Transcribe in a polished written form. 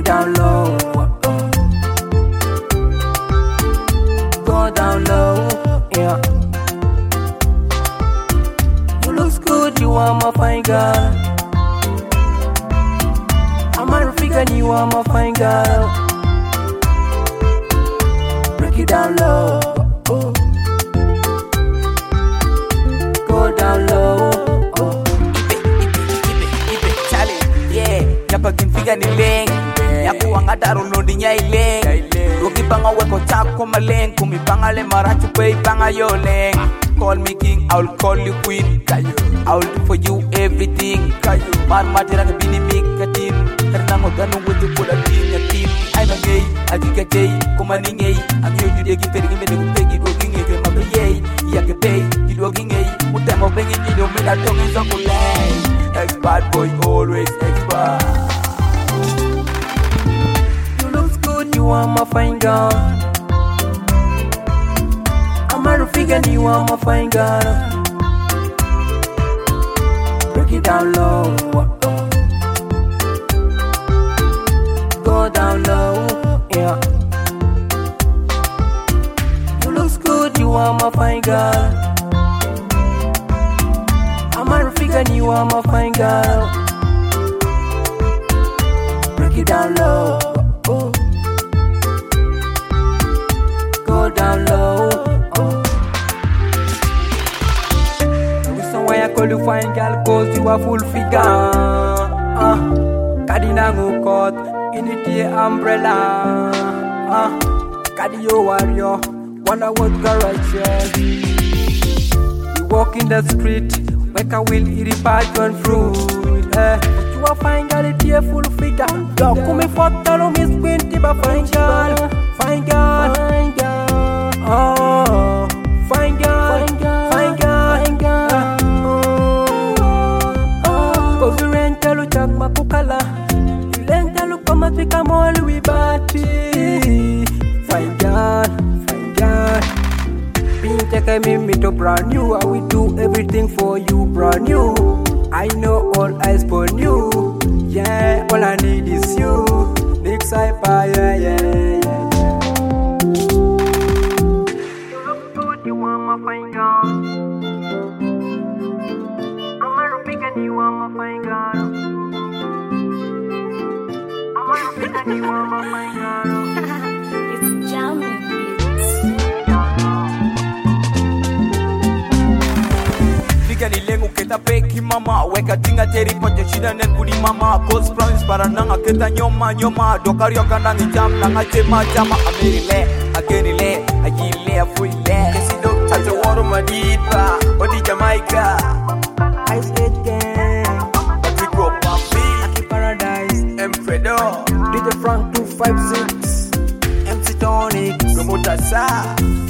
it down low. Go down low, yeah. You looks good, you are my fine girl. I'm a figure, you are my fine girl. Break it down low. Go down low. Pagin figa ni leng yaku angada rulondi nyai leng rogi banga weko chako maleng kumi banga le marachu pay banga yo leng. Call me king, I'll call you queen. I'll do for you everything. Man matira ke bini mikatin karena ngoganu wutu pula tin yatin. I'm a gay, agiga gay, kumani gay. I'm you degi pergi me degi pegi dogi ngeke mabriye. Ya ke pay, di dogi ngay. Mutemo bengi di do me da tongi zokulay. Ex bad boy always ex bad. You look good, you are my fine girl. I'm a figure, you are my fine girl. Break it down low. Go down low, yeah. You look good, you are my fine girl. I'm a figure, you are my fine girl. Break it down low. Go down low. The reason why I call you fine girl, cause you are full figure. Kadina go cut, unity umbrella. Kadi yo warrior, wanna walk righteous. You walk in the street, make a will eat it passion fruit. You are fine girl, it's a full figure. Yo, come me for tell me squinty, but fine girl, fine girl, fine girl. Oh, fine girl, fine girl, fine girl. Cause you rent lu chak makukala, you rent lu kama tika molu wibati. Fine girl, fine girl. Take me to brand new. I will do everything for you, brand new. I know all eyes for you. Yeah, all I need is you. Next hyper, yeah, yeah, yeah. You look good, you are my fine girl. I'm a figure, you are my fine girl. I'm a figure, you are my fine girl. It's jamming. Ni lengu keta peki mama weka tinga teri pojo shida nen kuni mama cause promise para nanga keta nyoma dokari yoka nangi jam nanga tema jama amerile agenile agile afuile kesi dok tato woro madipa odi Jamaica Ice Age Gang, Patrico Papi Aki Paradise, Emfredo DJ Frank 256, MC Tonic Promota Sa